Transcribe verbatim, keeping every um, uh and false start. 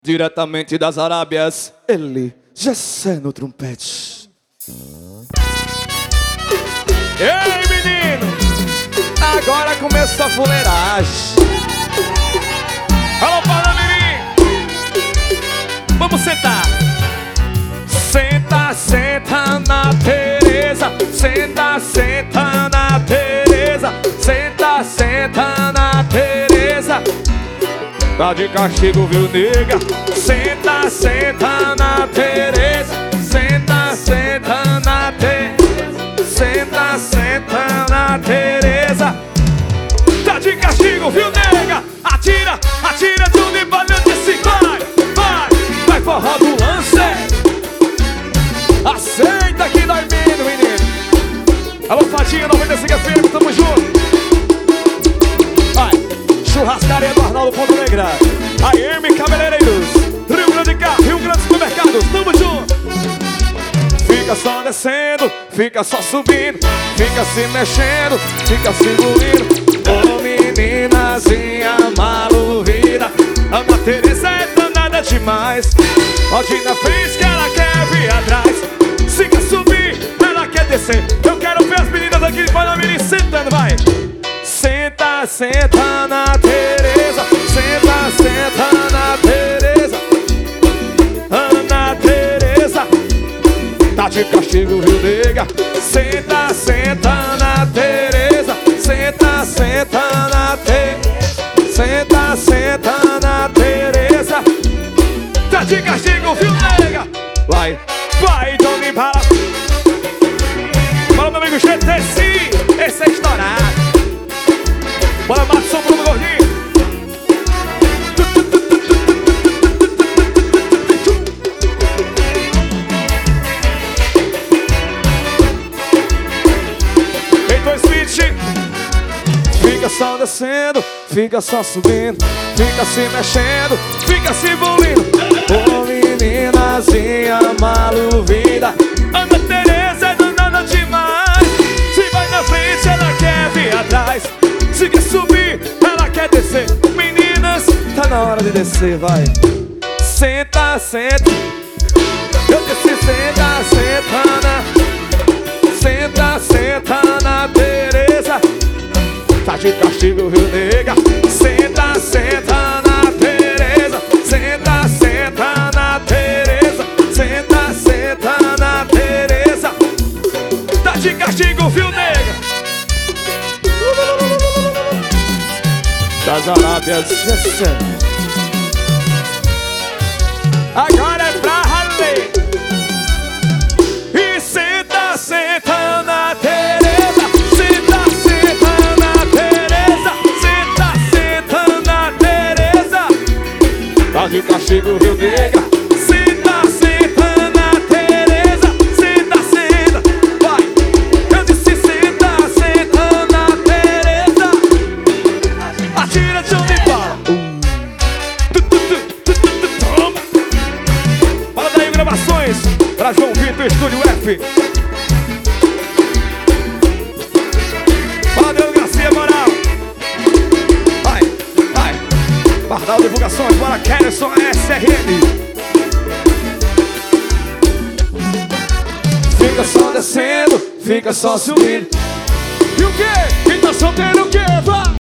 Diretamente das Arábias, ele, Gessé no trompete. Ei, menino, agora começou a fuleiragem. Alô, Panamirim, vamos sentar. Senta, senta na Tereza. Senta, senta na Tereza. Senta, senta na Tereza. Tá de castigo, viu, nega? Senta, senta na Tereza. Senta, senta na Tereza. Senta, senta na Tereza. Tá de castigo, viu, nega? Atira, atira tudo e valeu desse. Vai, vai, vai forró do lance. Aceita que dói menos, menino. Alô, Fadinha, noventa e cinco F M, tamo junto. Vai, churrascaria do Arnaldo Ponto Negra. A M Cabeleireiros, Rio Grande Carro, Rio Grande Supermercados, tamo junto. Fica só descendo, fica só subindo, fica se mexendo, fica se engolindo. Ô, meninazinha maluqueira, a Ana Tereza é danada demais. Pode na frente que ela quer vir atrás. Se quer subir, ela quer descer. Eu quero ver as meninas aqui de Panamirim sentando, vai. Senta, senta na Tereza. Senta, senta na Tereza. Ana Tereza tá de castigo, viu, nega? Senta, senta na Tereza. Senta, senta na Tereza. Senta, senta na Tereza. Tá de castigo, viu, nega? Vai, vai, Johnny Bala. Bora, meu amigo G T C, esse é estourado. Bora, Matson, Bruno Gordinho. Então, Smith, fica só descendo, fica só subindo, fica se mexendo, fica se envolvendo. Ô, meninazinha maluqueira, Ana Tereza é danada demais. Se vai na frente, ela quer vir atrás. Se quer subir, ela quer descer. Meninas, tá na hora de descer, vai. Senta, senta. Eu desci, senta, senta na. Senta, senta na Tereza. Tá de castigo, viu, nega? Senta, senta na Tereza. Senta, senta na Tereza. Senta, senta na Tereza. Tá de castigo, viu, nega? Das Arábias, Gessé. Agora é pra ralê. E senta, senta na Tereza. Senta, senta na Tereza. Senta, senta na Tereza. Tá de castigo, viu, nega? Senta, senta na Tereza. Senta, senta. Vai, eu disse senta, senta na Tereza. Atira, Johnny Bala. Toma. Fala daí, gravações pra João Vitor, Estúdio F. Fala, Deus Garcia, moral. Vai, vai. Bardal Divulgações, bora, Kerson S R M. Fica só descendo, fica só subindo. E o quê? Quem tá solteiro o quê? Vai!